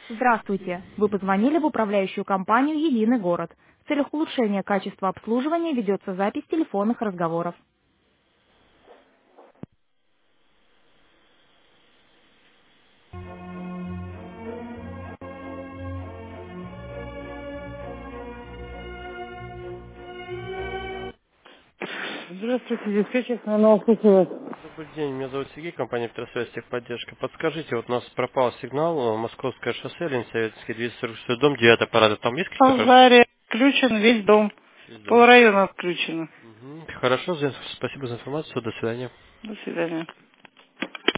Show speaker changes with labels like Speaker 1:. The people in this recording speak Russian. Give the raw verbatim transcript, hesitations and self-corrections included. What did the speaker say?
Speaker 1: Здравствуйте! Вы позвонили в управляющую компанию «Единый город». В целях улучшения качества обслуживания ведется запись телефонных разговоров. Здравствуйте, диспетчер, на услышала.
Speaker 2: Добрый день, меня зовут Сергей, компания «Петросвязь Техподдержка». Подскажите, вот у нас пропал сигнал, э, Московское шоссе, Ленинсоветский, двести сорок шестой дом, девятый аппарат. Там есть какие-то хорошие?
Speaker 1: Авария. Отключен весь дом.
Speaker 2: Есть дом.
Speaker 1: Пол района отключено.
Speaker 2: Мгм. Хорошо, за- спасибо за информацию, до свидания.
Speaker 1: До свидания.